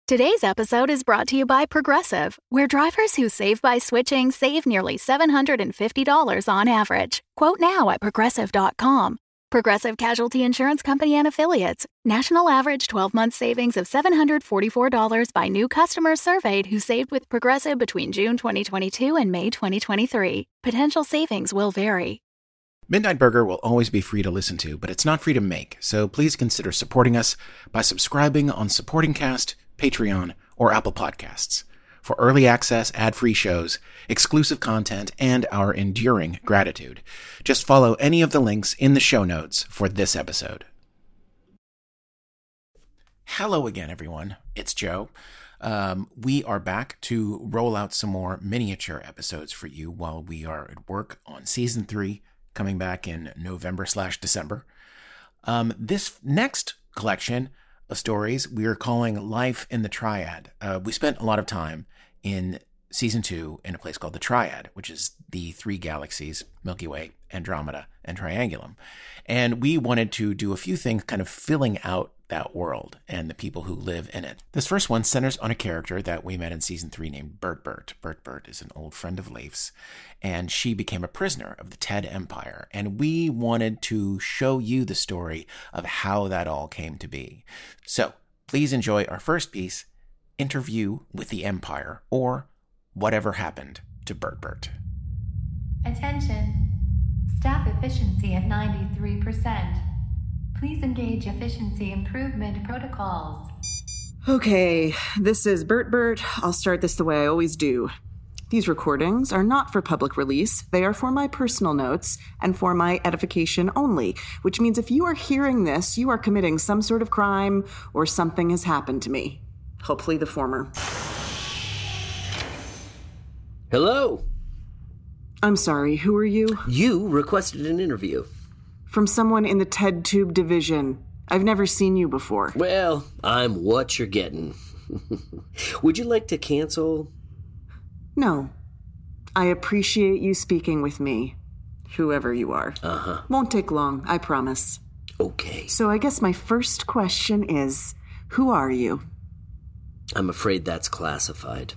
Today's episode is brought to you by Progressive, where drivers who save by switching save nearly $750 on average. Quote now at Progressive.com. Progressive Casualty Insurance Company and Affiliates. National average 12-month savings of $744 by new customers surveyed who saved with Progressive between June 2022 and May 2023. Potential savings will vary. Midnight Burger will always be free to listen to, but it's not free to make, so please consider supporting us by subscribing on Supporting Cast, Patreon, or Apple Podcasts for early access, ad-free shows, exclusive content, and our enduring gratitude. Just follow any of the links in the show notes for this episode. Hello again, everyone. It's Joe. We are back to roll out some more miniature episodes for you while we are at work on Season 3, coming back in November/December. This next collection of stories we are calling Life in the Triad. We spent a lot of time in Season 2 in a place called the Triad, which is the three galaxies, Milky Way, Andromeda, and Triangulum. And we wanted to do a few things kind of filling out that world and the people who live in it. This first one centers on a character that we met in Season 3 named Bert Bert. Bert Bert is an old friend of Leif's, and she became a prisoner of the Ted Empire. And we wanted to show you the story of how that all came to be. So please enjoy our first piece, Interview with the Empire, or Whatever Happened to Bert Bert. Attention. Staff efficiency at 93%. Please engage efficiency improvement protocols. Okay, this is Bert Bert. I'll start this the way I always do. These recordings are not for public release. They are for my personal notes and for my edification only, which means if you are hearing this, you are committing some sort of crime or something has happened to me. Hopefully the former. Hello. I'm sorry, who are you? You requested an interview. From someone in the TED Tube division. I've never seen you before. Well, I'm what you're getting. Would you like to cancel? No. I appreciate you speaking with me, whoever you are. Uh-huh. Won't take long, I promise. Okay. So I guess my first question is, who are you? I'm afraid that's classified.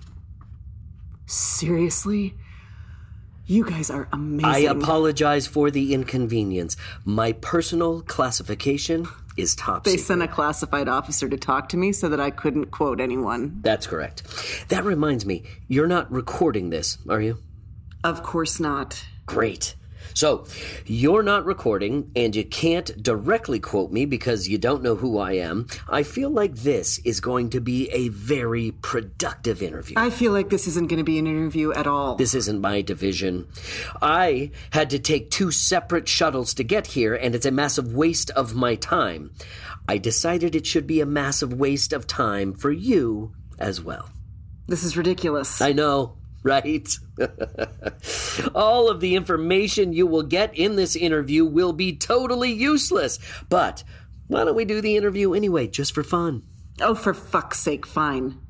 Seriously? You guys are amazing. I apologize for the inconvenience. My personal classification is top They secret. sent a classified officer to talk to me so that I couldn't quote anyone. That's correct. That reminds me, you're not recording this, are you? Of course not. Great. So, you're not recording, and you can't directly quote me because you don't know who I am. I feel like this is going to be a very productive interview. I feel like this isn't going to be an interview at all. This isn't my division. I had to take 2 separate shuttles to get here, and it's a massive waste of my time. I decided it should be a massive waste of time for you as well. This is ridiculous. I know. Right? All of the information you will get in this interview will be totally useless. But why don't we do the interview anyway, just for fun? Oh, for fuck's sake, fine.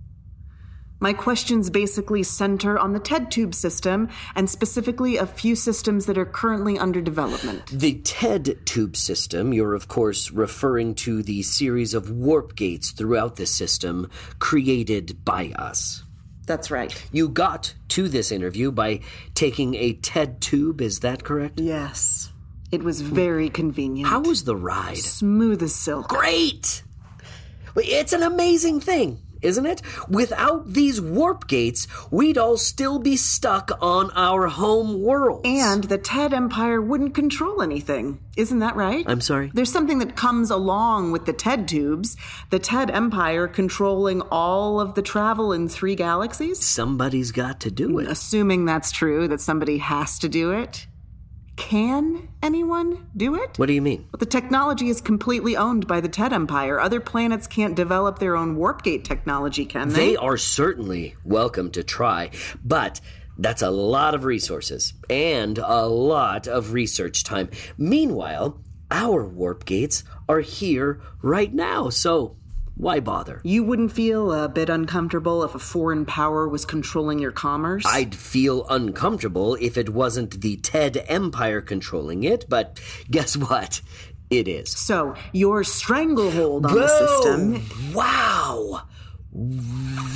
My questions basically center on the TED Tube system, and specifically a few systems that are currently under development. The TED Tube system, you're of course referring to the series of warp gates throughout the system created by us. That's right. You got to this interview by taking a TED Tube, is that correct? Yes. It was very convenient. How was the ride? Smooth as silk. Great! It's an amazing thing, isn't it? Without these warp gates, we'd all still be stuck on our home worlds. And the TED Empire wouldn't control anything. Isn't that right? I'm sorry? There's something that comes along with the TED Tubes. The TED Empire controlling all of the travel in 3 galaxies. Somebody's got to do it. Assuming that's true, that somebody has to do it. Can anyone do it? What do you mean? But the technology is completely owned by the TED Empire. Other planets can't develop their own warp gate technology, can they? They are certainly welcome to try, but that's a lot of resources and a lot of research time. Meanwhile, our warp gates are here right now, so why bother? You wouldn't feel a bit uncomfortable if a foreign power was controlling your commerce? I'd feel uncomfortable if it wasn't the TED Empire controlling it, but guess what? It is. So, your stranglehold on the system... Wow!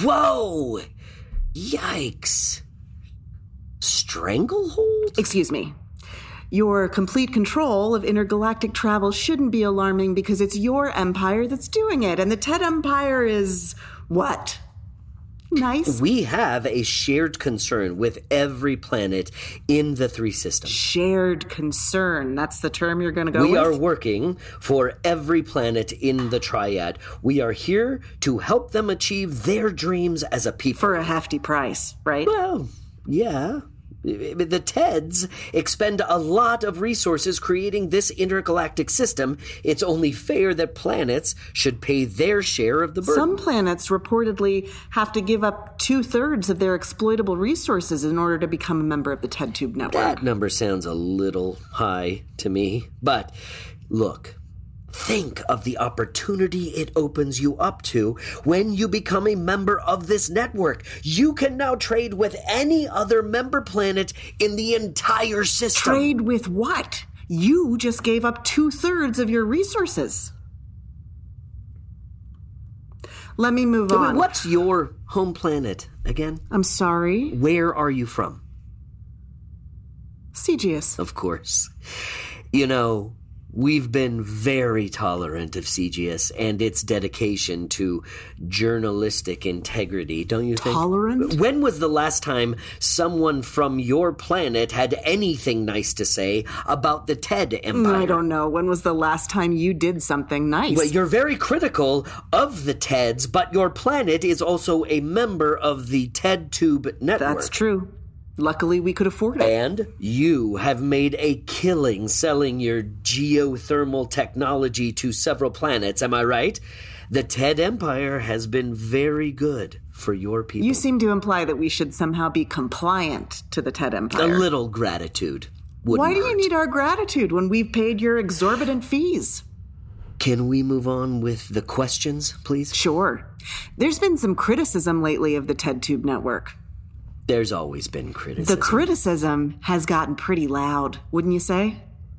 Whoa! Yikes. Stranglehold? Excuse me. Your complete control of intergalactic travel shouldn't be alarming because it's your empire that's doing it, and the Ted Empire is what? Nice. We have a shared concern with every planet in the 3 systems. Shared concern. That's the term you're going to go with? We are working for every planet in the Triad. We are here to help them achieve their dreams as a people. For a hefty price, right? Well, yeah. The Teds expend a lot of resources creating this intergalactic system. It's only fair that planets should pay their share of the burden. Some planets reportedly have to give up 2/3 of their exploitable resources in order to become a member of the TED-Tube network. That number sounds a little high to me. But look, think of the opportunity it opens you up to when you become a member of this network. You can now trade with any other member planet in the entire system. Trade with what? You just gave up 2/3 of your resources. Let me move on. What's your home planet again? I'm sorry? Where are you from? CGS. Of course. You know, we've been very tolerant of CGS and its dedication to journalistic integrity, don't you think? Tolerant? When was the last time someone from your planet had anything nice to say about the TED Empire? I don't know. When was the last time you did something nice? Well, you're very critical of the TEDs, but your planet is also a member of the TED-Tube network. That's true. Luckily, we could afford it. And you have made a killing selling your geothermal technology to several planets, am I right? The TED Empire has been very good for your people. You seem to imply that we should somehow be compliant to the TED Empire. A little gratitude wouldn't Why do hurt. you need our gratitude when we've paid your exorbitant fees? Can we move on with the questions, please? Sure. There's been some criticism lately of the TED-Tube network. There's always been criticism. The criticism has gotten pretty loud, wouldn't you say?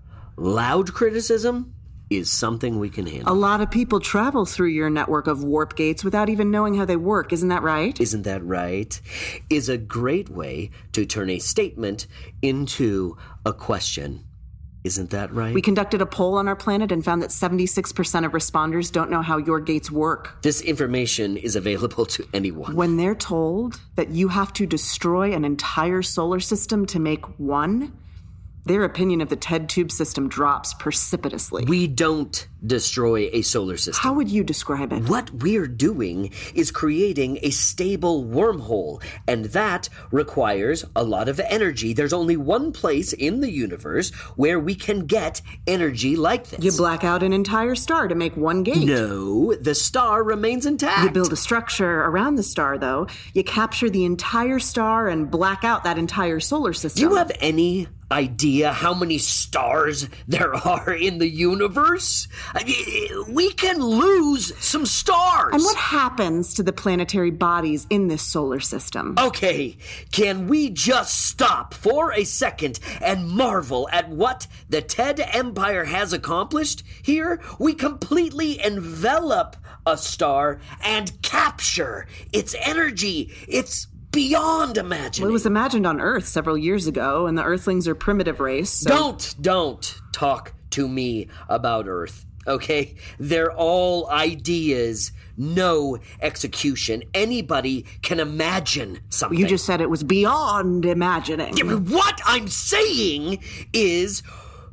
Loud criticism is something we can handle. A lot of people travel through your network of warp gates without even knowing how they work. Isn't that right? Isn't that right? Is a great way to turn a statement into a question. Isn't that right? We conducted a poll on our planet and found that 76% of responders don't know how your gates work. This information is available to anyone. When they're told that you have to destroy an entire solar system to make one, their opinion of the TED-Tube system drops precipitously. We don't destroy a solar system. How would you describe it? What we're doing is creating a stable wormhole, and that requires a lot of energy. There's only one place in the universe where we can get energy like this. You black out an entire star to make one gate. No, the star remains intact. You build a structure around the star, though. You capture the entire star and black out that entire solar system. Do you have any idea how many stars there are in the universe? I mean, we can lose some stars. And what happens to the planetary bodies in this solar system? Okay, can we just stop for a second and marvel at what the TED Empire has accomplished here? We completely envelop a star and capture its energy. It's beyond imagining. Well, it was imagined on Earth several years ago, and the Earthlings are a primitive race, so... Don't talk to me about Earth, okay? They're all ideas, no execution. Anybody can imagine something. You just said it was beyond imagining. Yeah, but what I'm saying is,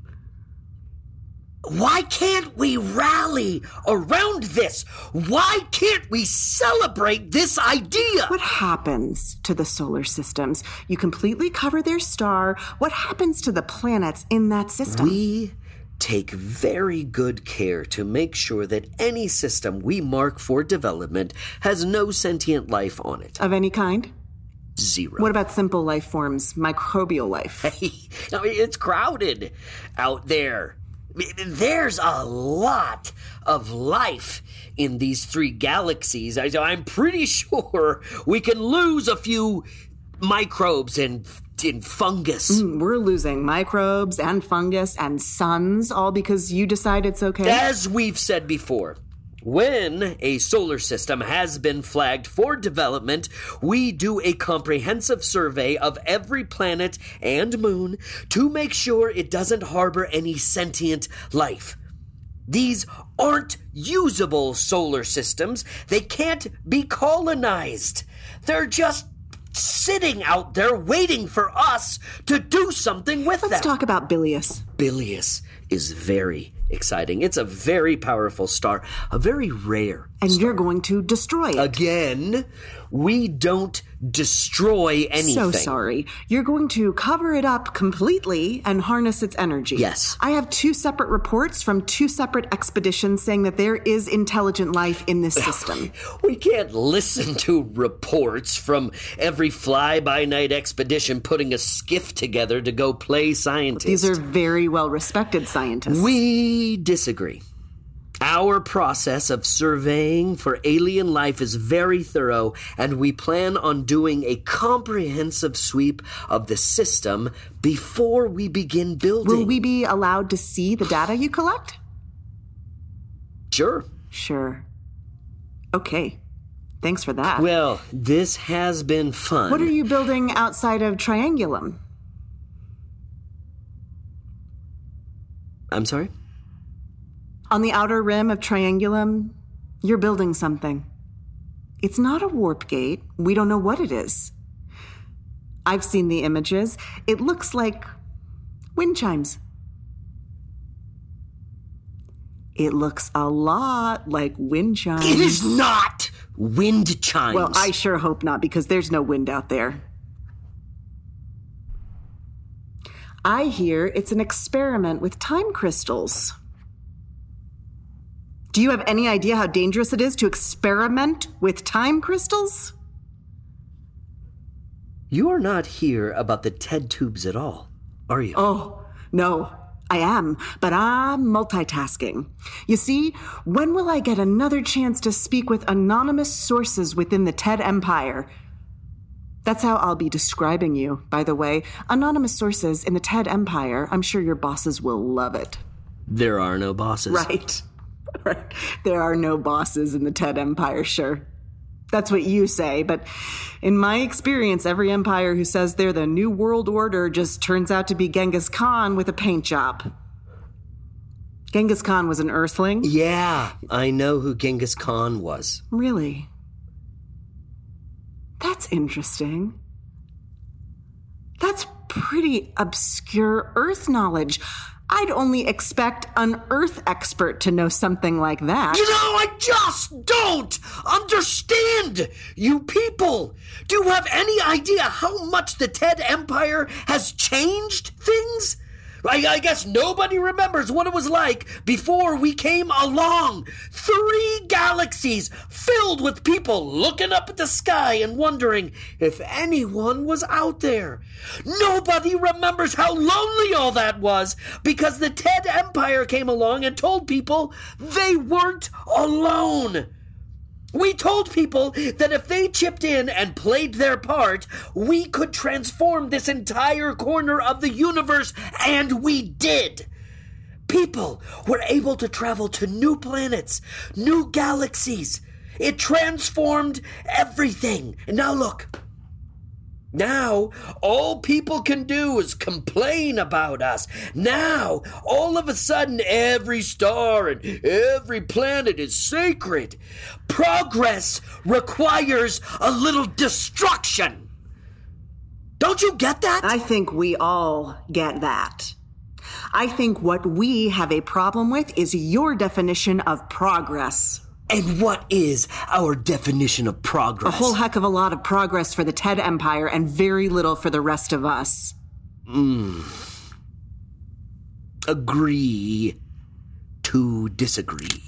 why can't we rally around this? Why can't we celebrate this idea? What happens to the solar systems? You completely cover their star. What happens to the planets in that system? We take very good care to make sure that any system we mark for development has no sentient life on it. Of any kind? Zero. What about simple life forms, microbial life? Hey, I mean, it's crowded out there. There's a lot of life in these 3 galaxies. I'm pretty sure we can lose a few microbes and fungus. We're losing microbes and fungus and suns, all because you decide it's okay? As we've said before, When a solar system has been flagged for development, we do a comprehensive survey of every planet and moon to make sure it doesn't harbor any sentient life. These aren't usable solar systems. They can't be colonized. They're just sitting out there waiting for us to do something with them. Let's talk about Bilius. Bilius is very exciting. It's a very powerful star, a very rare And star. you're going to destroy it. Again, we don't destroy anything. So sorry. You're going to cover it up completely and harness its energy. Yes. I have 2 separate reports from 2 separate expeditions saying that there is intelligent life in this system. We can't listen to reports from every fly-by-night expedition putting a skiff together to go play scientist. These are very well-respected scientists. We disagree. Our process of surveying for alien life is very thorough, and we plan on doing a comprehensive sweep of the system before we begin building. Will we be allowed to see the data you collect? Sure. Sure. Okay. Thanks for that. Well, this has been fun. What are you building outside of Triangulum? I'm sorry? On the outer rim of Triangulum, you're building something. It's not a warp gate. We don't know what it is. I've seen the images. It looks like wind chimes. It looks a lot like wind chimes. It is not wind chimes. Well, I sure hope not, because there's no wind out there. I hear it's an experiment with time crystals. Do you have any idea how dangerous it is to experiment with time crystals? You are not here about the TED tubes at all, are you? Oh, no, I am, but I'm multitasking. You see, when will I get another chance to speak with anonymous sources within the TED Empire? That's how I'll be describing you, by the way. Anonymous sources in the TED Empire. I'm sure your bosses will love it. There are no bosses. Right. Right. There are no bosses in the TED Empire, sure. That's what you say, but in my experience, every empire who says they're the New World Order just turns out to be Genghis Khan with a paint job. Genghis Khan was an Earthling? Yeah, I know who Genghis Khan was. Really? That's interesting. That's pretty obscure Earth knowledge. I'd only expect an Earth expert to know something like that. You know, I just don't understand you people. Do you have any idea how much the TED Empire has changed things? I guess nobody remembers what it was like before we came along. 3 galaxies filled with people looking up at the sky and wondering if anyone was out there. Nobody remembers how lonely all that was because the TED Empire came along and told people they weren't alone. We told people that if they chipped in and played their part, we could transform this entire corner of the universe, and we did. People were able to travel to new planets, new galaxies. It transformed everything. And now look. Now, all people can do is complain about us. Now, all of a sudden, every star and every planet is sacred. Progress requires a little destruction. Don't you get that? I think we all get that. I think what we have a problem with is your definition of progress. And what is our definition of progress? A whole heck of a lot of progress for the TED Empire and very little for the rest of us. Agree to disagree.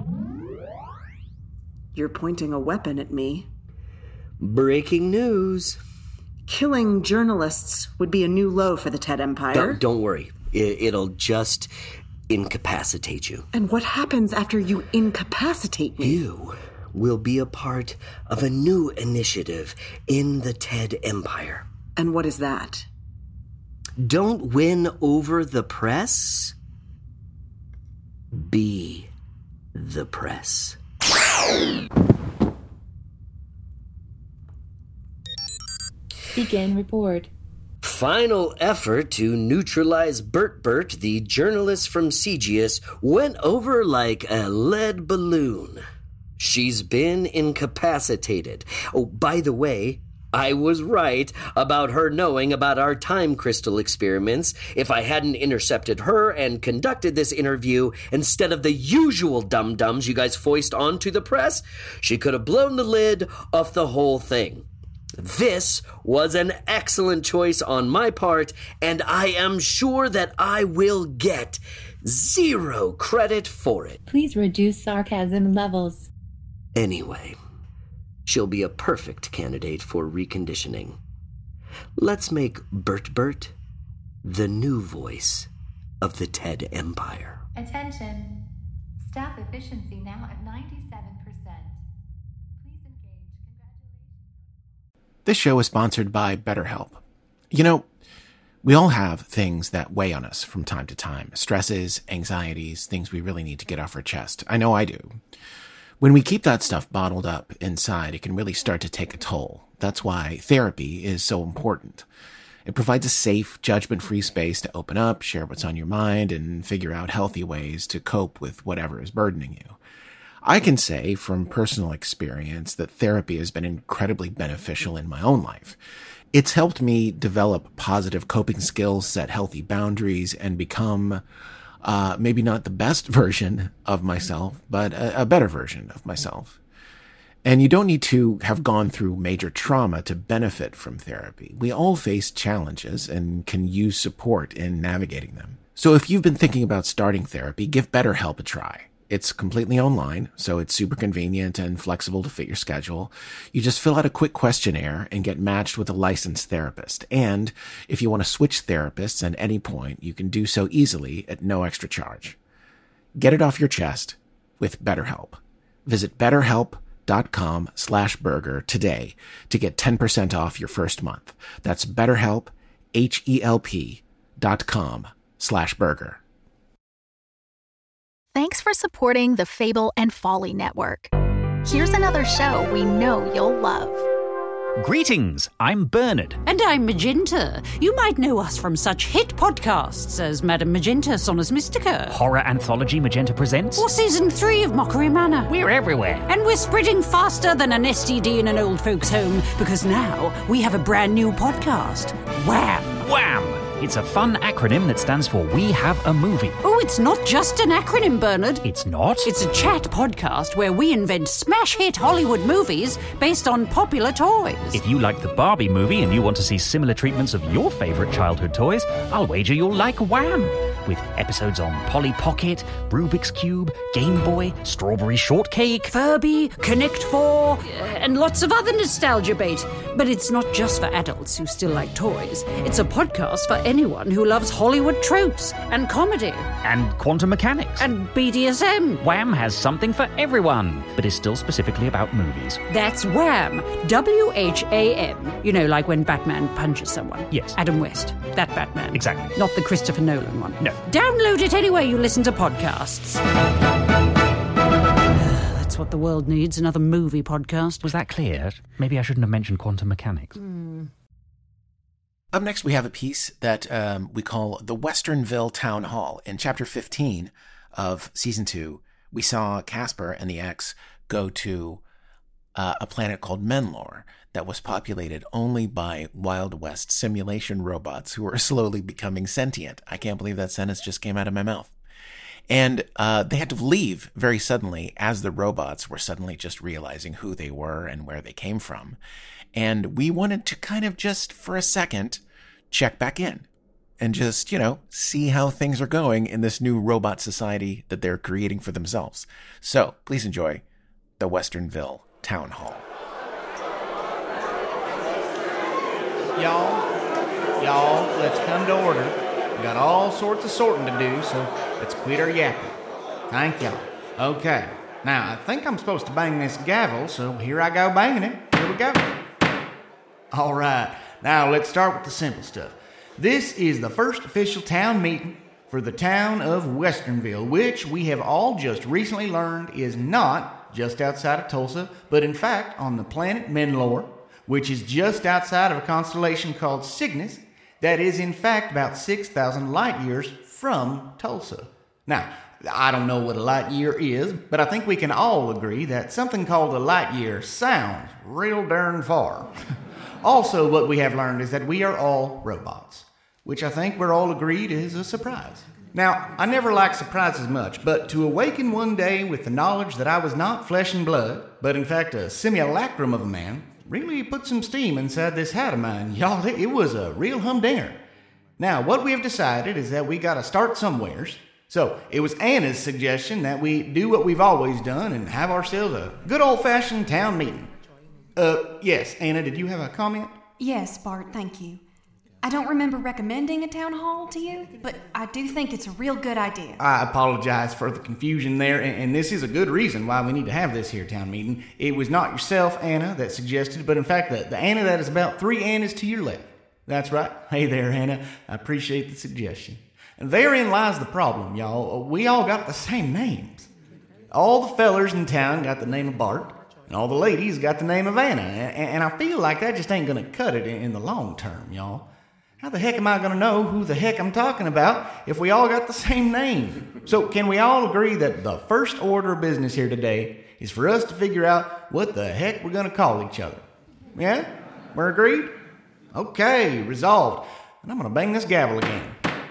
You're pointing a weapon at me. Breaking news. Killing journalists would be a new low for the TED Empire. Don't worry. It'll just incapacitate you. And what happens after you incapacitate me? You will be a part of a new initiative in the TED Empire. And what is that? Don't win over the press. Be the press. Begin report. Final effort to neutralize Bert, the journalist from CGS, went over like a lead balloon. She's been incapacitated. Oh, by the way, I was right about her knowing about our time crystal experiments. If I hadn't intercepted her and conducted this interview instead of the usual dum-dums you guys foist onto the press, she could have blown the lid off the whole thing. This was an excellent choice on my part, and I am sure that I will get 0 credit for it. Please reduce sarcasm levels. Anyway, she'll be a perfect candidate for reconditioning. Let's make Bert the new voice of the TED Empire. Attention. Staff efficiency now at 97%. Please engage. Congratulations. This show is sponsored by BetterHelp. You know, we all have things that weigh on us from time to time. Stresses, anxieties, things we really need to get off our chest. I know I do. When we keep that stuff bottled up inside, it can really start to take a toll. That's why therapy is so important. It provides a safe, judgment-free space to open up, share what's on your mind, and figure out healthy ways to cope with whatever is burdening you. I can say from personal experience that therapy has been incredibly beneficial in my own life. It's helped me develop positive coping skills, set healthy boundaries, and become maybe not the best version of myself, but a better version of myself. And you don't need to have gone through major trauma to benefit from therapy. We all face challenges and can use support in navigating them. So if you've been thinking about starting therapy, give BetterHelp a try. It's completely online, so it's super convenient and flexible to fit your schedule. You just fill out a quick questionnaire and get matched with a licensed therapist. And if you want to switch therapists at any point, you can do so easily at no extra charge. Get it off your chest with BetterHelp. Visit BetterHelp.com/burger today to get 10% off your first month. That's BetterHelp, HELP.com/burger. Thanks for supporting the Fable and Folly Network. Here's another show we know you'll love. Greetings, I'm Bernard. And I'm Magenta. You might know us from such hit podcasts as Madame Magenta, Sonus Mystica. Horror anthology Magenta Presents. Or Season 3 of Mockery Manor. We're everywhere. And we're spreading faster than an STD in an old folks' home, because now we have a brand new podcast. Wham! Wham! It's a fun acronym that stands for We Have a Movie. Oh, it's not just an acronym, Bernard. It's not? It's a chat podcast where we invent smash hit Hollywood movies based on popular toys. If you like the Barbie movie and you want to see similar treatments of your favourite childhood toys, I'll wager you'll like Wham! With episodes on Polly Pocket, Rubik's Cube, Game Boy, Strawberry Shortcake, Furby, Connect 4, and lots of other nostalgia bait. But it's not just for adults who still like toys. It's a podcast for anyone who loves Hollywood tropes and comedy. and quantum mechanics. And BDSM. Wham has something for everyone, but is still specifically about movies. That's Wham. WHAM. You know, like when Batman punches someone. Yes. Adam West. That Batman. Exactly. Not the Christopher Nolan one. No. Download it anywhere you listen to podcasts. That's what the world needs, another movie podcast. Was that clear? Maybe I shouldn't have mentioned quantum mechanics. Up next, we have a piece that we call the Westernville Town Hall. In Chapter 15 of Season 2, we saw Casper and the X go to a planet called Menlor that was populated only by Wild West simulation robots who are slowly becoming sentient. I can't believe that sentence just came out of my mouth. And they had to leave very suddenly as the robots were suddenly just realizing who they were and where they came from. And we wanted to kind of just for a second check back in and just, see how things are going in this new robot society that they're creating for themselves. So please enjoy the Westernville Town Hall. Y'all, let's come to order. We got all sorts of sorting to do, so let's quit our yapping. Thank y'all. Okay, now I think I'm supposed to bang this gavel, so here I go banging it. Here we go. All right, now let's start with the simple stuff. This is the first official town meeting for the town of Westernville, which we have all just recently learned is not just outside of Tulsa, but in fact on the planet Menlor, which is just outside of a constellation called Cygnus, that is in fact about 6,000 light years from Tulsa. Now, I don't know what a light year is, but I think we can all agree that something called a light year sounds real darn far. Also, what we have learned is that we are all robots, which I think we're all agreed is a surprise. Now, I never liked surprises much, but to awaken one day with the knowledge that I was not flesh and blood, but in fact a simulacrum of a man, really put some steam inside this hat of mine. Y'all, it was a real humdinger. Now, what we have decided is that we gotta start somewheres. So, it was Anna's suggestion that we do what we've always done and have ourselves a good old-fashioned town meeting. Yes, Anna, did you have a comment? Yes, Bart, thank you. I don't remember recommending a town hall to you, but I do think it's a real good idea. I apologize for the confusion there, and this is a good reason why we need to have this here town meeting. It was not yourself, Anna, that suggested, but in fact, the Anna that is about 3 Annas to your left. That's right. Hey there, Anna. I appreciate the suggestion. And therein lies the problem, y'all. We all got the same names. All the fellers in town got the name of Bart, and all the ladies got the name of Anna, and I feel like that just ain't gonna cut it in the long term, y'all. How the heck am I going to know who the heck I'm talking about if we all got the same name? So can we all agree that the first order of business here today is for us to figure out what the heck we're going to call each other? Yeah? We're agreed? Okay, resolved. And I'm going to bang this gavel again.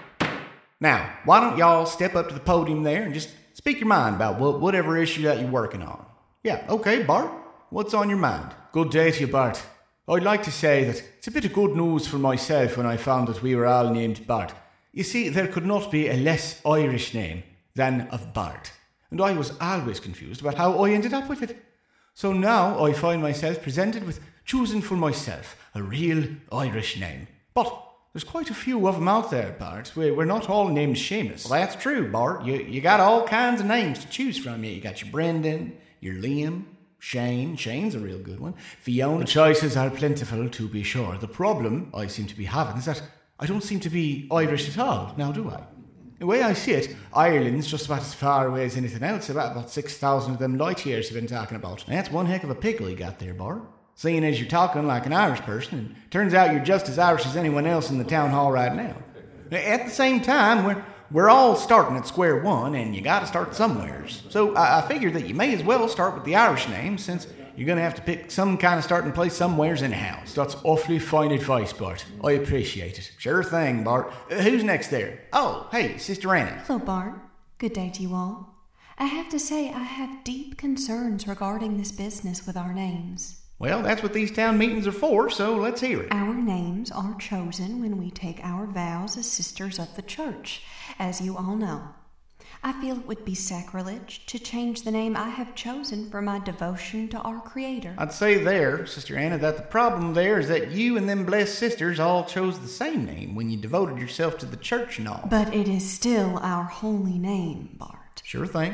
Now, why don't y'all step up to the podium there and just speak your mind about whatever issue that you're working on. Yeah, okay, Bart, what's on your mind? Good day to you, Bart. I'd like to say that it's a bit of good news for myself when I found that we were all named Bart. You see, there could not be a less Irish name than of Bart, and I was always confused about how I ended up with it. So now I find myself presented with choosing for myself a real Irish name. But there's quite a few of them out there, Bart. We're not all named Seamus. Well, that's true, Bart. You got all kinds of names to choose from. You got your Brendan, your Liam, Shane. Shane's a real good one. Fiona. The choices are plentiful, to be sure. The problem I seem to be having is that I don't seem to be Irish at all, now do I? The way I see it, Ireland's just about as far away as anything else. About 6,000 of them light years you've been talking about. That's one heck of a pickle you got there, Bart. Seeing as you're talking like an Irish person, and turns out you're just as Irish as anyone else in the town hall right now. At the same time, we're all starting at square one, and you gotta start somewheres. So I figured that you may as well start with the Irish name, since you're gonna have to pick some kind of starting place somewheres anyhow. That's awfully fine advice, Bart. I appreciate it. Sure thing, Bart. Who's next there? Oh, hey, Sister Anna. Hello, Bart. Good day to you all. I have to say I have deep concerns regarding this business with our names. Well, that's what these town meetings are for, so let's hear it. Our names are chosen when we take our vows as sisters of the church, as you all know. I feel it would be sacrilege to change the name I have chosen for my devotion to our Creator. I'd say there, Sister Anna, that the problem there is that you and them blessed sisters all chose the same name when you devoted yourself to the church and all. But it is still our holy name, Bart. Sure thing.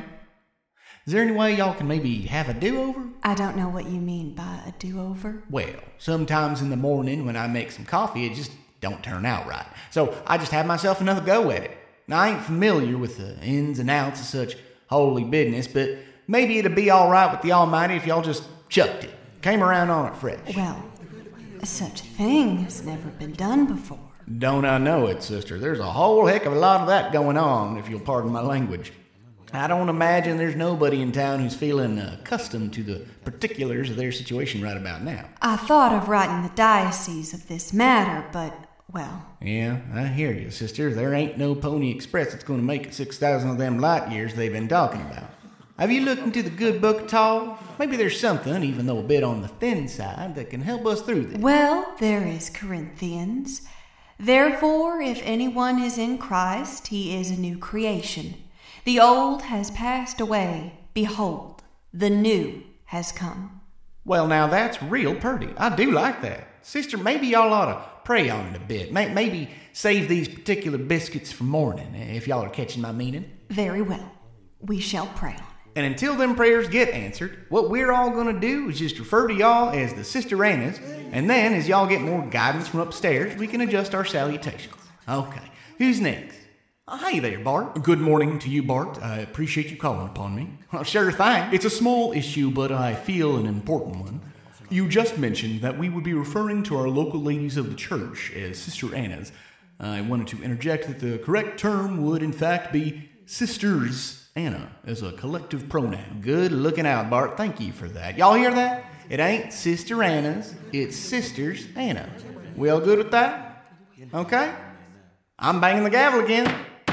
Is there any way y'all can maybe have a do-over? I don't know what you mean by a do-over. Well, sometimes in the morning when I make some coffee, it just don't turn out right. So I just have myself another go at it. Now, I ain't familiar with the ins and outs of such holy business, but maybe it'd be all right with the Almighty if y'all just chucked it, came around on it fresh. Well, such a thing has never been done before. Don't I know it, sister? There's a whole heck of a lot of that going on, if you'll pardon my language. I don't imagine there's nobody in town who's feeling accustomed to the particulars of their situation right about now. I thought of writing the diocese of this matter, but, well... Yeah, I hear you, sister. There ain't no Pony Express that's going to make it 6,000 of them light years they've been talking about. Have you looked into the good book at all? Maybe there's something, even though a bit on the thin side, that can help us through this. Well, there is Corinthians. Therefore, if anyone is in Christ, he is a new creation. The old has passed away. Behold, the new has come. Well, now that's real purty. I do like that. Sister, maybe y'all ought to pray on it a bit. Maybe save these particular biscuits for morning, if y'all are catching my meaning. Very well. We shall pray on it. And until them prayers get answered, what we're all going to do is just refer to y'all as the Sister Annas, and then as y'all get more guidance from upstairs, we can adjust our salutations. Okay, who's next? Hey there, Bart. Good morning to you, Bart. I appreciate you calling upon me. Sure thing. It's a small issue, but I feel an important one. You just mentioned that we would be referring to our local ladies of the church as Sister Annas. I wanted to interject that the correct term would, in fact, be Sisters Anna as a collective pronoun. Good looking out, Bart. Thank you for that. Y'all hear that? It ain't Sister Annas, it's Sisters Anna. We all good with that? Okay? I'm banging the gavel again.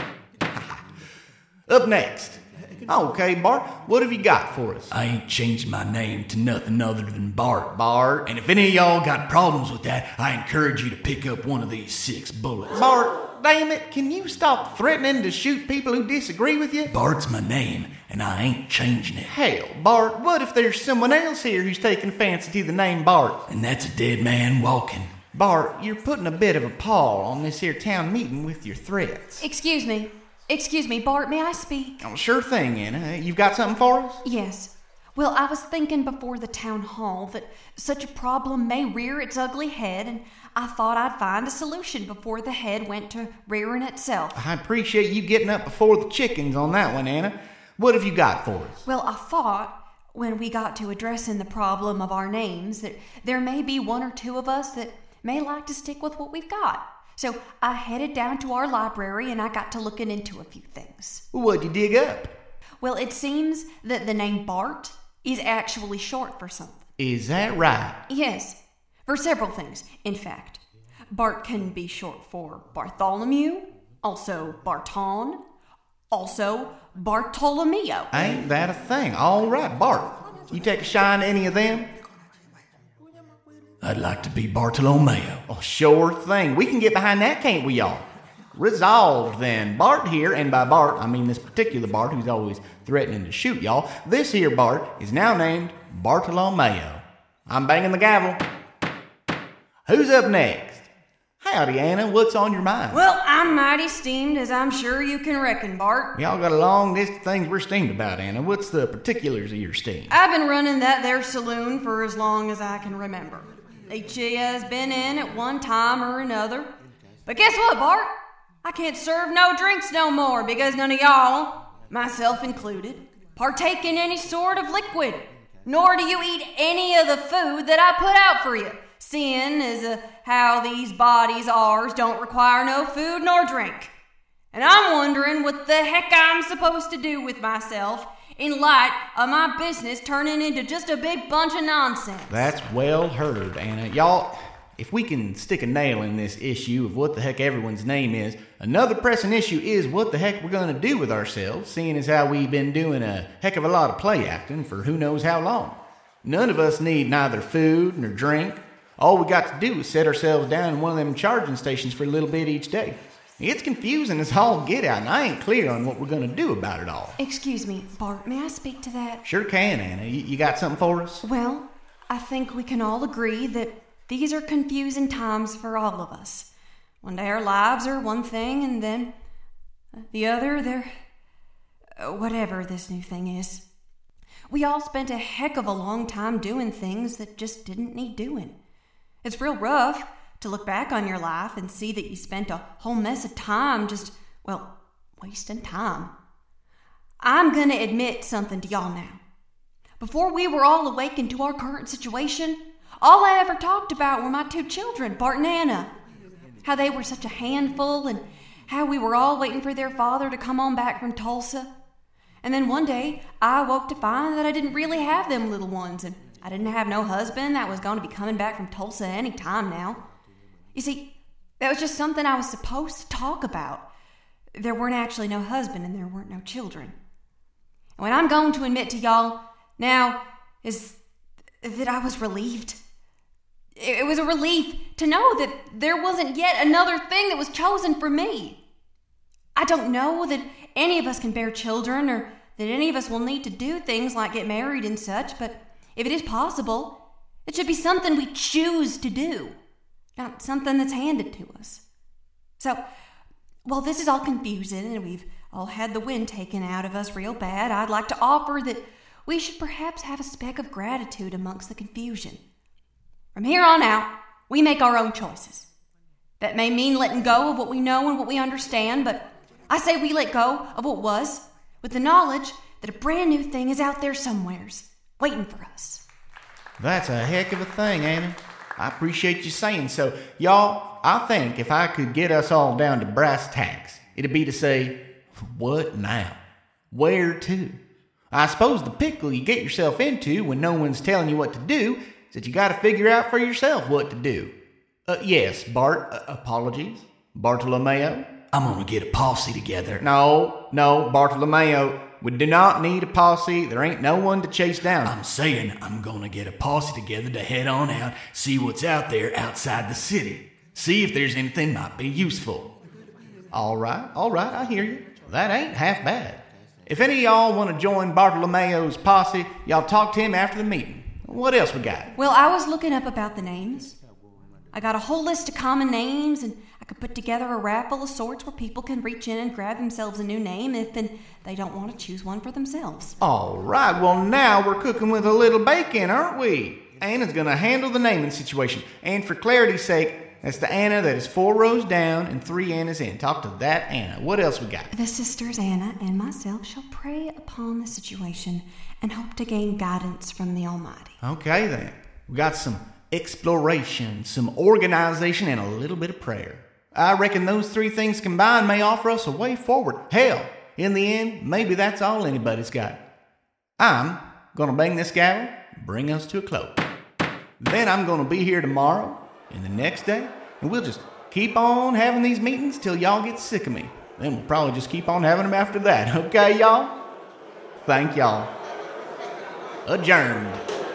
Up next. Okay, Bart, what have you got for us? I ain't changed my name to nothing other than Bart. Bart. And if any of y'all got problems with that, I encourage you to pick up one of these 6 bullets. Bart, damn it, can you stop threatening to shoot people who disagree with you? Bart's my name, and I ain't changing it. Hell, Bart, what if there's someone else here who's taking fancy to the name Bart? And that's a dead man walking. Bart, you're putting a bit of a pall on this here town meeting with your threats. Excuse me, Bart, may I speak? Oh, sure thing, Anna. You've got something for us? Yes. Well, I was thinking before the town hall that such a problem may rear its ugly head, and I thought I'd find a solution before the head went to rearing itself. I appreciate you getting up before the chickens on that one, Anna. What have you got for us? Well, I thought, when we got to addressing the problem of our names, that there may be one or two of us that may like to stick with what we've got. So I headed down to our library and I got to looking into a few things. What'd you dig up? Well, it seems that the name Bart is actually short for something. Is that right? Yes, for several things, in fact. Bart can be short for Bartholomew, also Barton, also Bartolomeo. Ain't that a thing? All right, Bart. You take a shine to any of them? I'd like to be Bartolomeo. Oh, sure thing. We can get behind that, can't we, y'all? Resolved, then. Bart here, and by Bart, I mean this particular Bart who's always threatening to shoot y'all. This here Bart is now named Bartolomeo. I'm banging the gavel. Who's up next? Howdy, Anna. What's on your mind? Well, I'm mighty steamed, as I'm sure you can reckon, Bart. Y'all got a long list of things we're steamed about, Anna. What's the particulars of your steam? I've been running that there saloon for as long as I can remember. Each of you has been in at one time or another. But guess what, Bart? I can't serve no drinks no more because none of y'all, myself included, partake in any sort of liquid. Nor do you eat any of the food that I put out for you, seeing as how these bodies ours don't require no food nor drink. And I'm wondering what the heck I'm supposed to do with myself in light of my business turning into just a big bunch of nonsense. That's well heard, Anna. Y'all, if we can stick a nail in this issue of what the heck everyone's name is, another pressing issue is what the heck we're going to do with ourselves, seeing as how we've been doing a heck of a lot of play acting for who knows how long. None of us need neither food nor drink. All we got to do is set ourselves down in one of them charging stations for a little bit each day. It's confusing as all get out, and I ain't clear on what we're going to do about it all. Excuse me, Bart, may I speak to that? Sure can, Anna. You got something for us? Well, I think we can all agree that these are confusing times for all of us. One day our lives are one thing, and then the other, they're whatever this new thing is. We all spent a heck of a long time doing things that just didn't need doing. It's real rough to look back on your life and see that you spent a whole mess of time just, well, wasting time. I'm gonna admit something to y'all now. Before we were all awakened to our current situation, all I ever talked about were my 2 children, Bart and Anna. How they were such a handful and how we were all waiting for their father to come on back from Tulsa. And then one day, I woke to find that I didn't really have them little ones, and I didn't have no husband that was going to be coming back from Tulsa any time now. You see, that was just something I was supposed to talk about. There weren't actually no husband and there weren't no children. And what I'm going to admit to y'all now is that I was relieved. It was a relief to know that there wasn't yet another thing that was chosen for me. I don't know that any of us can bear children or that any of us will need to do things like get married and such, but if it is possible, it should be something we choose to do. Not something that's handed to us. So, while this is all confusing and we've all had the wind taken out of us real bad, I'd like to offer that we should perhaps have a speck of gratitude amongst the confusion. From here on out, we make our own choices. That may mean letting go of what we know and what we understand, but I say we let go of what was, with the knowledge that a brand new thing is out there somewheres, waiting for us. That's a heck of a thing, Anna. I appreciate you saying so. Y'all, I think if I could get us all down to brass tacks, it'd be to say, what now? Where to? I suppose the pickle you get yourself into when no one's telling you what to do is that you gotta figure out for yourself what to do. Yes, Bart, apologies. Bartolomeo? I'm gonna get a posse together. No, Bartolomeo. We do not need a posse. There ain't no one to chase down. I'm saying I'm gonna get a posse together to head on out, see what's out there outside the city. See if there's anything might be useful. All right, I hear you. That ain't half bad. If any of y'all want to join Bartolomeo's posse, y'all talk to him after the meeting. What else we got? Well, I was looking up about the names. I got a whole list of common names, and I could put together a raffle of sorts where people can reach in and grab themselves a new name if they don't want to choose one for themselves. All right, well now we're cooking with a little bacon, aren't we? Anna's going to handle the naming situation. And for clarity's sake, that's the Anna that is 4 rows down and 3 Annas in. Talk to that Anna. What else we got? The sisters Anna and myself shall pray upon the situation and hope to gain guidance from the Almighty. Okay then. We got some exploration, some organization, and a little bit of prayer. I reckon those 3 things combined may offer us a way forward. Hell, in the end, maybe that's all anybody's got. I'm going to bang this gavel, bring us to a close. Then I'm going to be here tomorrow and the next day, and we'll just keep on having these meetings till y'all get sick of me. Then we'll probably just keep on having them after that. Okay, y'all? Thank y'all. Adjourned.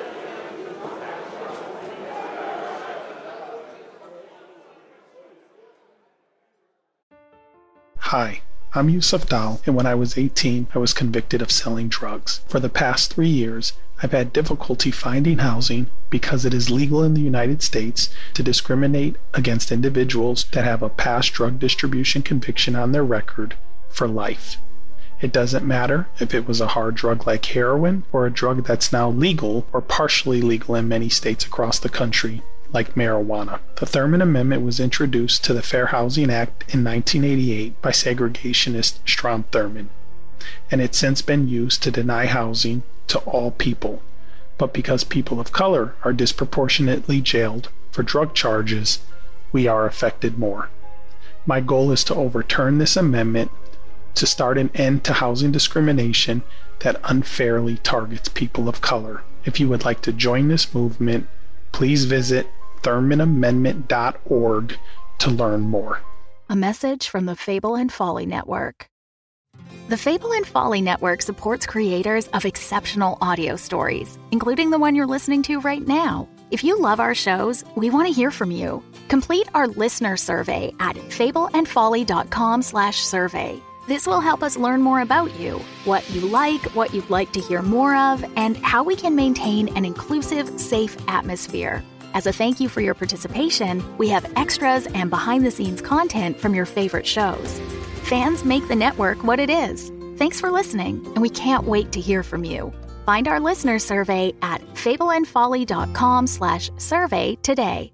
Hi, I'm Yusuf Dal, and when I was 18, I was convicted of selling drugs. For the past 3 years, I've had difficulty finding housing because it is legal in the United States to discriminate against individuals that have a past drug distribution conviction on their record for life. It doesn't matter if it was a hard drug like heroin or a drug that's now legal or partially legal in many states across the country, like marijuana. The Thurman Amendment was introduced to the Fair Housing Act in 1988 by segregationist Strom Thurmond, and it's since been used to deny housing to all people. But because people of color are disproportionately jailed for drug charges, we are affected more. My goal is to overturn this amendment to start an end to housing discrimination that unfairly targets people of color. If you would like to join this movement, please visit ThurmanAmendment.org to learn more. A message from the Fable and Folly Network. The Fable and Folly Network supports creators of exceptional audio stories, including the one you're listening to right now. If you love our shows, we want to hear from you. Complete our listener survey at fableandfolly.com/survey. This will help us learn more about you, what you like, what you'd like to hear more of, and how we can maintain an inclusive, safe atmosphere. As a thank you for your participation, we have extras and behind-the-scenes content from your favorite shows. Fans make the network what it is. Thanks for listening, and we can't wait to hear from you. Find our listener survey at fableandfolly.com/survey today.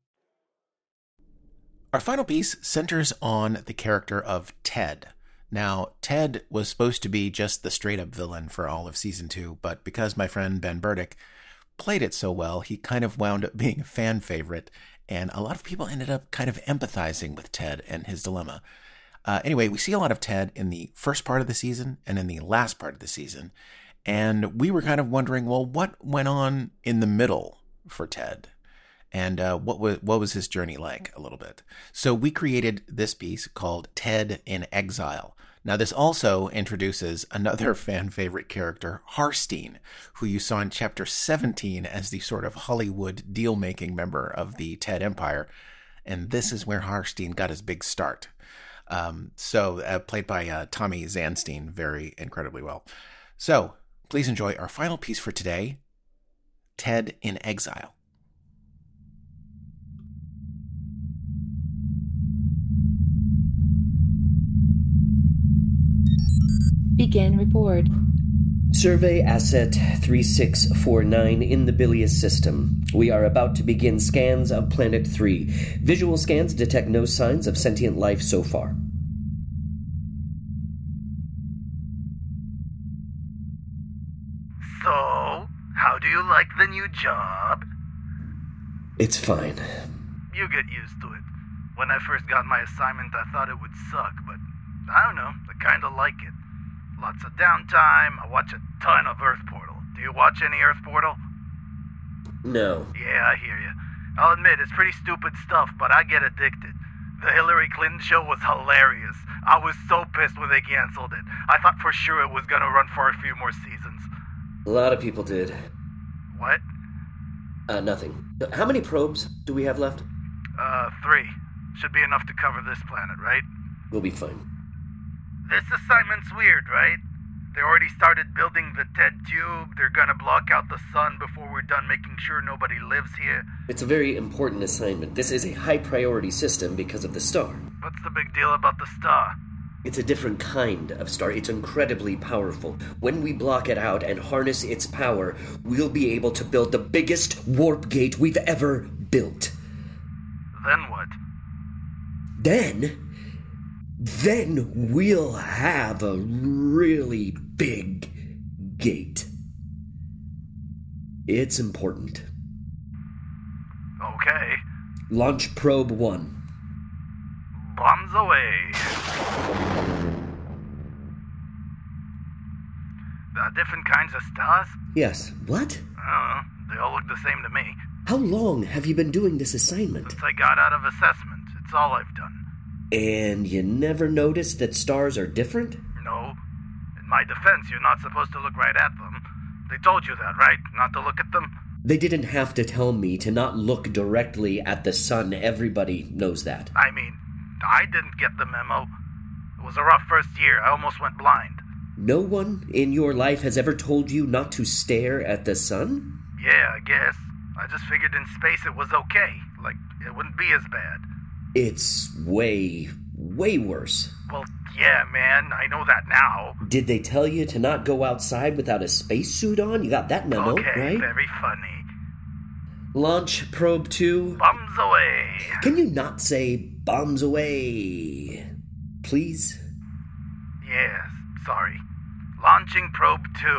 Our final piece centers on the character of Ted. Now, Ted was supposed to be just the straight-up villain for all of Season 2, but because my friend Ben Burdick played it so well, he kind of wound up being a fan favorite, and a lot of people ended up kind of empathizing with Ted and his dilemma. Anyway, we see a lot of Ted in the first part of the season and in the last part of the season, and we were kind of wondering, well, what went on in the middle for Ted? And what was his journey like a little bit? So we created this piece called Ted in Exile. Now, this also introduces another fan favorite character, Harstein, who you saw in Chapter 17 as the sort of Hollywood deal-making member of the Ted Empire. And this is where Harstein got his big start. Played by Tommy Zandstein very incredibly well. So please enjoy our final piece for today, Ted in Exile. Begin report. Survey Asset 3649 in the Bilious System. We are about to begin scans of Planet 3. Visual scans detect no signs of sentient life so far. like the new job? It's fine. You get used to it. When I first got my assignment, I thought it would suck, but I don't know, I kinda like it. Lots of downtime, I watch a ton of Earth Portal. Do you watch any Earth Portal? No. Yeah, I hear you. I'll admit, it's pretty stupid stuff, but I get addicted. The Hillary Clinton show was hilarious. I was so pissed when they canceled it. I thought for sure it was gonna run for a few more seasons. A lot of people did. What? Nothing. How many probes do we have left? 3. Should be enough to cover this planet, right? We'll be fine. This assignment's weird, right? They already started building the TED tube. They're gonna block out the sun before we're done making sure nobody lives here. It's a very important assignment. This is a high-priority system because of the star. What's the big deal about the star? It's a different kind of star. It's incredibly powerful. When we block it out and harness its power, we'll be able to build the biggest warp gate we've ever built. Then what? Then we'll have a really big gate. It's important. Okay. Launch probe 1. Bombs away. Different kinds of stars? Yes. What? They all look the same to me. How long have you been doing this assignment? Since I got out of assessment. It's all I've done. And you never noticed that stars are different? No. In my defense, you're not supposed to look right at them. They told you that, right? Not to look at them? They didn't have to tell me to not look directly at the sun. Everybody knows that. I mean, I didn't get the memo. It was a rough first year. I almost went blind. No one in your life has ever told you not to stare at the sun? Yeah, I guess. I just figured in space it was okay. Like, it wouldn't be as bad. It's way worse. Well, yeah, man. I know that now. Did they tell you to not go outside without a spacesuit on? You got that memo, okay, right? Very funny. Launch probe 2. Bombs away. Can you not say bombs away? Please? Yes, sorry. Launching probe 2.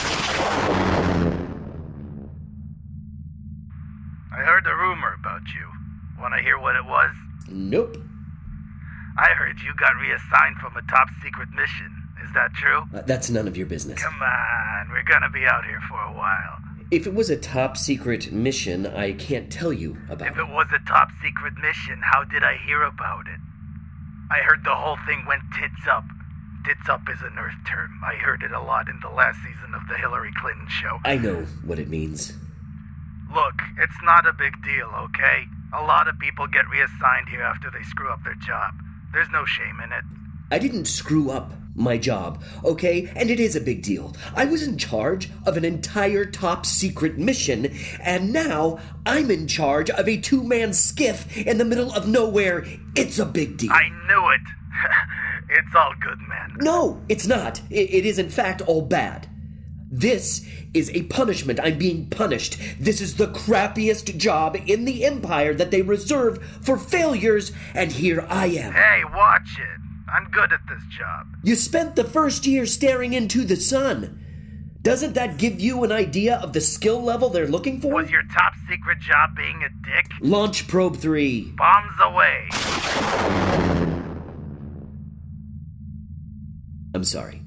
I heard a rumor about you. Want to hear what it was? Nope. I heard you got reassigned from a top secret mission. Is that true? That's none of your business. Come on, we're gonna be out here for a while. If it was a top secret mission, I can't tell you about it. If it was a top secret mission, how did I hear about it? I heard the whole thing went tits up. Tits up is an Earth term. I heard it a lot in the last season of the Hillary Clinton show. I know what it means. Look, it's not a big deal, okay? A lot of people get reassigned here after they screw up their job. There's no shame in it. I didn't screw up my job, okay? And it is a big deal. I was in charge of an entire top secret mission, and now I'm in charge of a 2-man skiff in the middle of nowhere. It's a big deal. I knew it. It's all good, man. No, it's not. It is, in fact, all bad. This is a punishment. I'm being punished. This is the crappiest job in the Empire that they reserve for failures, and here I am. Hey, watch it. I'm good at this job. You spent the first year staring into the sun. Doesn't that give you an idea of the skill level they're looking for? Was your top secret job being a dick? Launch probe 3. Bombs away. I'm sorry.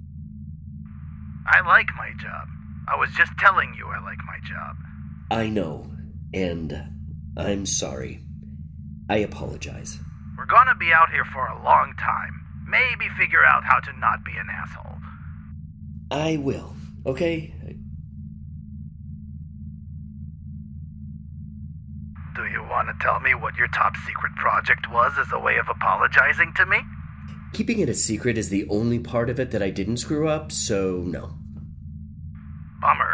I like my job. I was just telling you I like my job. I know, and I'm sorry. I apologize. We're gonna be out here for a long time. Maybe figure out how to not be an asshole. I will, okay? Do you want to tell me what your top secret project was as a way of apologizing to me? Keeping it a secret is the only part of it that I didn't screw up, so no. Bummer.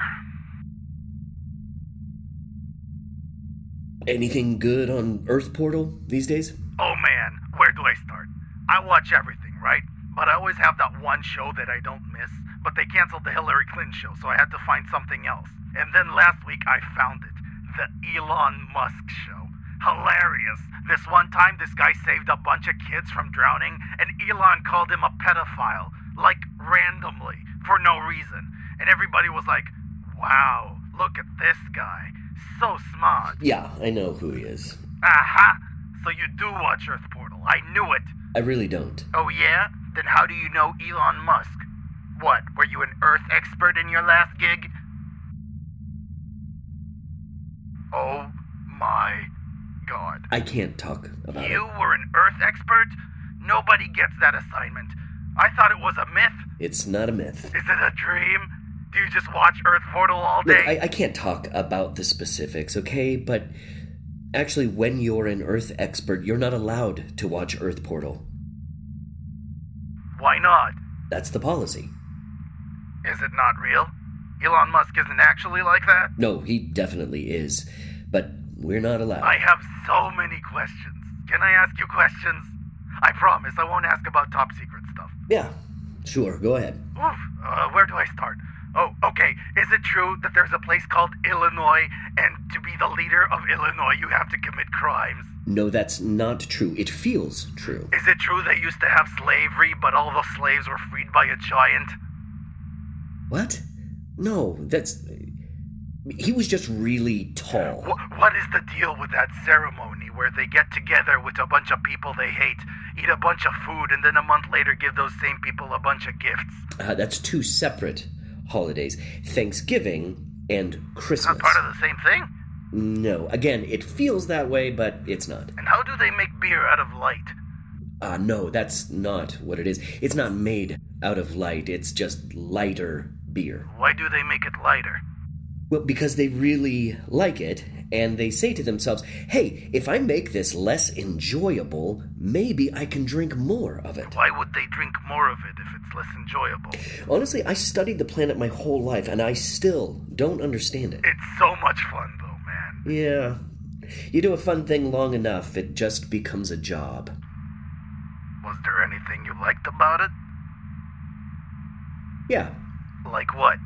Anything good on Earth Portal these days? Oh man, where do I start? I watch everything, right? But I always have that one show that I don't miss. But they canceled the Hillary Clinton show, so I had to find something else. And then last week I found it. The Elon Musk show. Hilarious. This one time this guy saved a bunch of kids from drowning, and Elon called him a pedophile. Like, randomly. For no reason. And everybody was like, wow, Look at this guy. So smart. Yeah, I know who he is. Aha! So you do watch Earth Portal. I knew it. I really don't. Oh yeah? Then how do you know Elon Musk? What, were you an Earth expert in your last gig? Oh my God. I can't talk about it. You were an Earth expert? Nobody gets that assignment. I thought it was a myth. It's not a myth. Is it a dream? Do you just watch Earth Portal all day? Look, I can't talk about the specifics, okay? But actually, when you're an Earth expert, you're not allowed to watch Earth Portal. Why not? That's the policy. Is it not real? Elon Musk isn't actually like that? No, he definitely is. But we're not allowed. I have so many questions. Can I ask you questions? I promise I won't ask about top secret stuff. Yeah, sure, go ahead. Oof, where do I start? Oh, okay. Is it true that there's a place called Illinois, and to be the leader of Illinois, you have to commit crimes? No, that's not true. It feels true. Is it true they used to have slavery, but all the slaves were freed by a giant? What? No, that's... He was just really tall. What is the deal with that ceremony where they get together with a bunch of people they hate, eat a bunch of food, and then a month later give those same people a bunch of gifts? That's two separate holidays. Thanksgiving and Christmas. Not part of the same thing? No. Again, it feels that way, but it's not. And how do they make beer out of light? No, that's not what it is. It's not made out of light. It's just lighter beer. Why do they make it lighter? Well, because they really like it, and they say to themselves, hey, if I make this less enjoyable, maybe I can drink more of it. Why would they drink more of it if it's less enjoyable? Honestly, I studied the planet my whole life, and I still don't understand it. It's so much fun, though, man. Yeah. You do a fun thing long enough, it just becomes a job. Was there anything you liked about it? Yeah. Like what?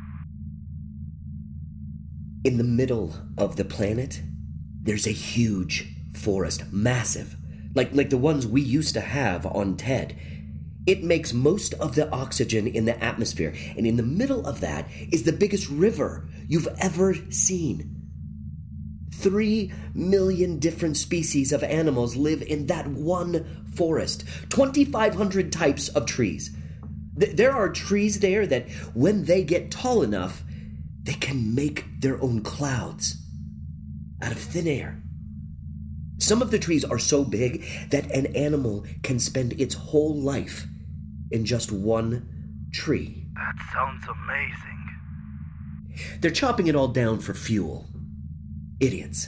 In the middle of the planet, there's a huge forest, massive, like the ones we used to have on Ted. It makes most of the oxygen in the atmosphere, and in the middle of that is the biggest river you've ever seen. 3 million different species of animals live in that one forest. 2,500 types of trees. There are trees there that, when they get tall enough, they can make their own clouds out of thin air. Some of the trees are so big that an animal can spend its whole life in just one tree. That sounds amazing. They're chopping it all down for fuel. Idiots.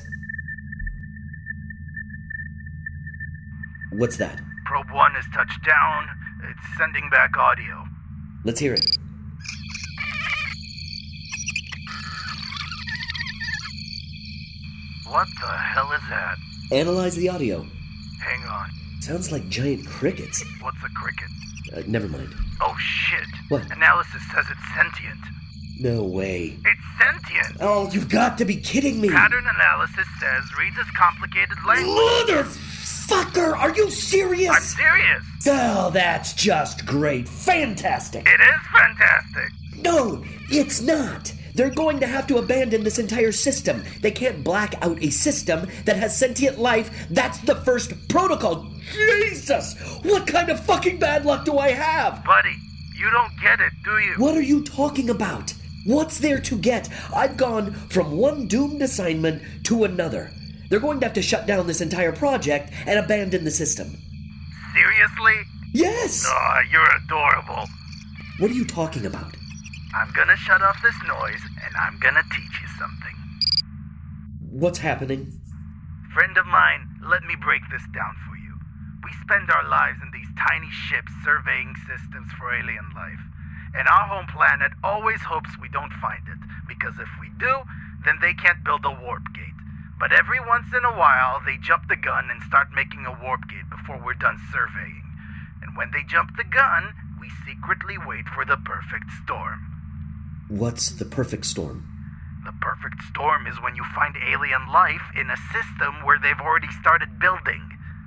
What's that? Probe 1 has touched down. It's sending back audio. Let's hear it. What the hell is that? Analyze the audio. Hang on. Sounds like giant crickets. What's a cricket? Never mind. Oh, shit. What? Analysis says it's sentient. No way. It's sentient. Oh, you've got to be kidding me. Pattern analysis says reads as complicated language. Motherfucker, are you serious? I'm serious. Oh, that's just great. Fantastic. It is fantastic. No, it's not. They're going to have to abandon this entire system. They can't black out a system that has sentient life. That's the first protocol. Jesus! What kind of fucking bad luck do I have? Buddy, you don't get it, do you? What are you talking about? What's there to get? I've gone from one doomed assignment to another. They're going to have to shut down this entire project and abandon the system. Seriously? Yes! Oh, you're adorable. What are you talking about? I'm gonna shut off this noise, and I'm gonna teach you something. What's happening? Friend of mine, let me break this down for you. We spend our lives in these tiny ships surveying systems for alien life. And our home planet always hopes we don't find it, because if we do, then they can't build a warp gate. But every once in a while, they jump the gun and start making a warp gate before we're done surveying. And when they jump the gun, we secretly wait for the perfect storm. What's the perfect storm? The perfect storm is when you find alien life in a system where they've already started building.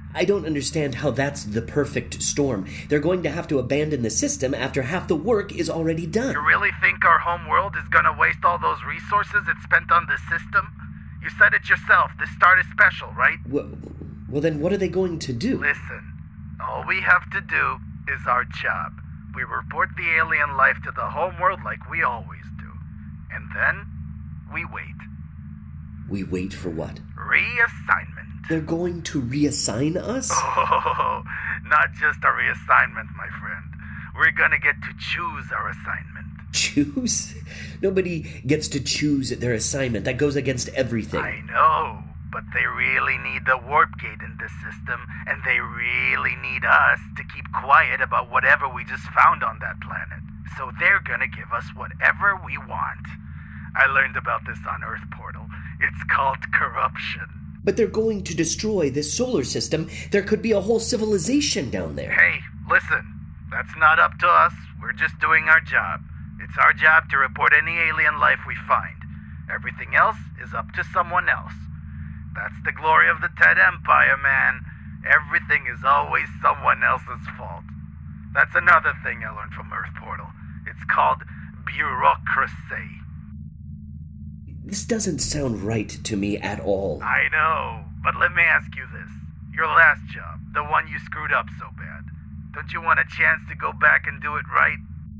I don't understand how that's the perfect storm. They're going to have to abandon the system after half the work is already done. You really think our home world is gonna waste all those resources it spent on the system? You said it yourself, this start is special, right? Well, then what are they going to do? Listen, all we have to do is our job. We report the alien life to the home world like we always do. And then, we wait. We wait for what? Reassignment. They're going to reassign us? Oh, not just a reassignment, my friend. We're gonna get to choose our assignment. Choose? Nobody gets to choose their assignment. That goes against everything. I know, but they really need the warp gate in this system, and they really need us to keep quiet about whatever we just found on that planet. So they're gonna give us whatever we want. I learned about this on Earth Portal. It's called corruption. But they're going to destroy this solar system. There could be a whole civilization down there. Hey, listen. That's not up to us. We're just doing our job. It's our job to report any alien life we find. Everything else is up to someone else. That's the glory of the Ted Empire, man. Everything is always someone else's fault. That's another thing I learned from Earth Portal. It's called bureaucracy. This doesn't sound right to me at all. I know, but let me ask you this. Your last job, the one you screwed up so bad, don't you want a chance to go back and do it right?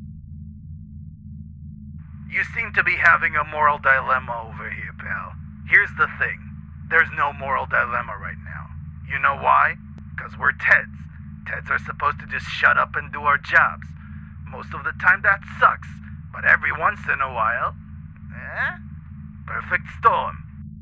You seem to be having a moral dilemma over here, pal. Here's the thing. There's no moral dilemma right now. You know why? Because we're Teds. Teds are supposed to just shut up and do our jobs. Most of the time that sucks, but every once in a while, perfect storm.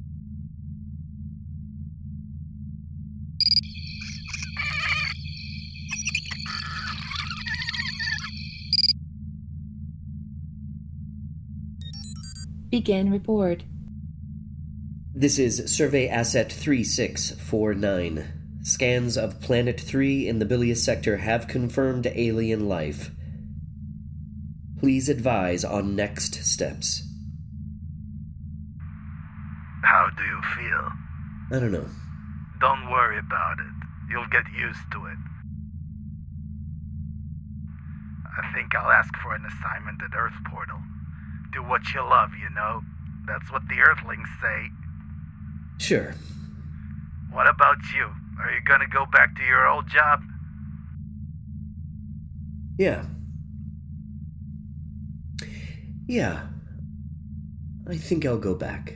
Begin report. This is Survey Asset 3649. Scans of Planet 3 in the Bilious Sector have confirmed alien life. Please advise on next steps. How do you feel? I don't know. Don't worry about it. You'll get used to it. I think I'll ask for an assignment at Earth Portal. Do what you love, you know? That's what the Earthlings say. Sure. What about you? Are you gonna go back to your old job? Yeah. I think I'll go back.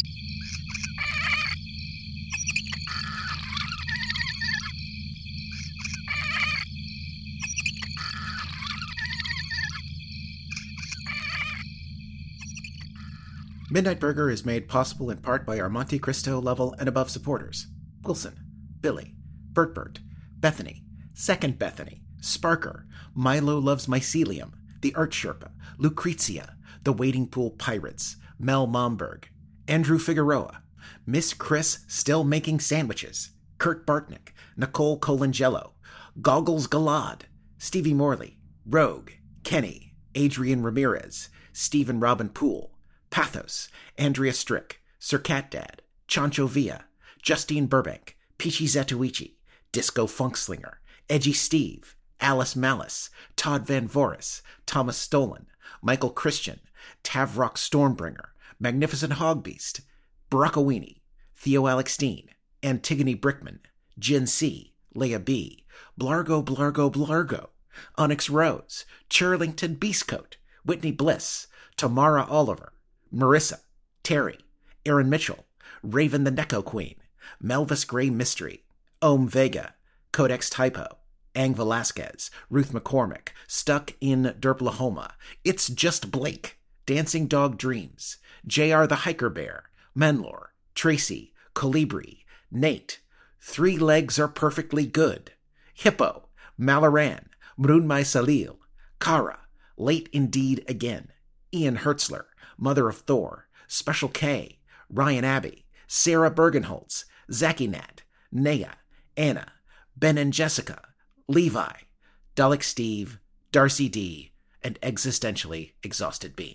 Midnight Burger is made possible in part by our Monte Cristo level and above supporters. Wilson, Billy, Bert, Bethany, Second Bethany, Sparker, Milo Loves Mycelium, The Art Sherpa, Lucrezia, The Wading Pool Pirates, Mel Momberg, Andrew Figueroa, Miss Chris Still Making Sandwiches, Kurt Bartnick, Nicole Colangelo, Goggles Galad, Stevie Morley, Rogue, Kenny, Adrian Ramirez, Stephen Robin Poole, Pathos, Andrea Strick, Sir Cat Dad, Chancho Villa, Justine Burbank, Peachy Zatuichi, Disco Funkslinger, Edgy Steve, Alice Malice, Todd Van Voris, Thomas Stolen, Michael Christian, Tavrock Stormbringer, Magnificent Hogbeast, Brockowini, Theo Alexstein, Antigone Brickman, Jin C, Leia B, Blargo, Onyx Rose, Churlington Beastcoat, Whitney Bliss, Tamara Oliver, Marissa, Terry, Aaron Mitchell, Raven the Neko Queen, Melvis Gray Mystery, Ohm Vega, Codex Typo, Ang Velasquez, Ruth McCormick, Stuck in Derplahoma, It's Just Blake, Dancing Dog Dreams, JR the Hiker Bear, Menlor, Tracy, Colibri, Nate, Three Legs Are Perfectly Good, Hippo, Malaran, Mrunmai Salil, Kara, Late Indeed Again, Ian Hertzler, Mother of Thor, Special K, Ryan Abbey, Sarah Bergenholtz, Zachy Nat, Naya, Anna, Ben and Jessica, Levi, Dalek Steve, Darcy D, and Existentially Exhausted Bean.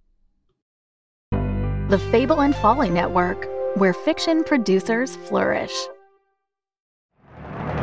The Fable and Folly Network, where fiction producers flourish.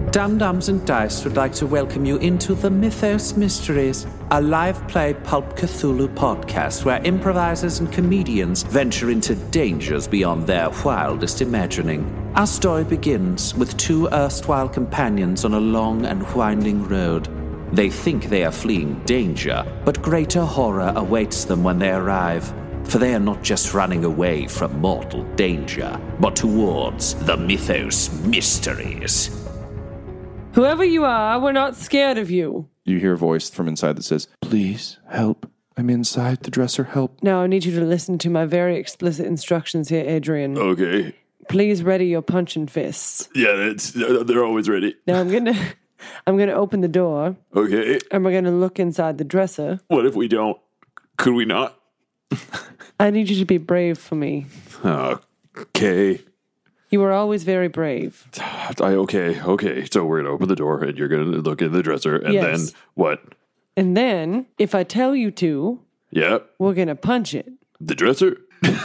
Dum-Dums and Dice would like to welcome you into the Mythos Mysteries, a live-play Pulp Cthulhu podcast where improvisers and comedians venture into dangers beyond their wildest imagining. Our story begins with two erstwhile companions on a long and winding road. They think they are fleeing danger, but greater horror awaits them when they arrive. For they are not just running away from mortal danger, but towards the Mythos Mysteries. Whoever you are, we're not scared of you. You hear a voice from inside that says, "Please, help. I'm inside the dresser, help." Now I need you to listen to my very explicit instructions here, Adrian. Okay. Please ready your punching fists. Yeah, they're always ready. Now I'm gonna open the door. Okay. And we're gonna look inside the dresser. What if we don't? Could we not? I need you to be brave for me. Okay. You were always very brave. Okay. So we're going to open the door and you're going to look in the dresser and then what? And then, if I tell you to, we're going to punch it. The dresser?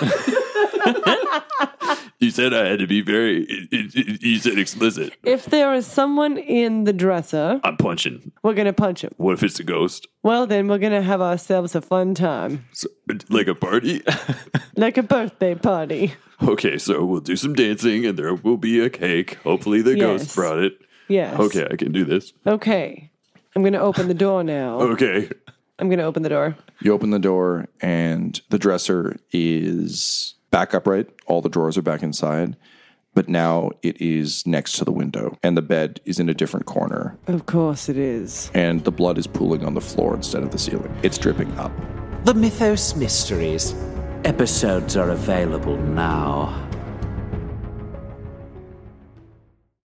You said I had to be you said explicit. If there is someone in the dresser, I'm punching. We're going to punch him. What if it's a ghost? Well, then we're going to have ourselves a fun time. So, like a party? Like a birthday party. Okay, so we'll do some dancing and there will be a cake. Hopefully the ghost brought it. Yes. Okay, I can do this. Okay. I'm going to open the door now. Okay. I'm going to open the door. You open the door and the dresser is back upright. All the drawers are back inside. But now it is next to the window. And the bed is in a different corner. Of course it is. And the blood is pooling on the floor instead of the ceiling. It's dripping up. The Mythos Mysteries. Episodes are available now.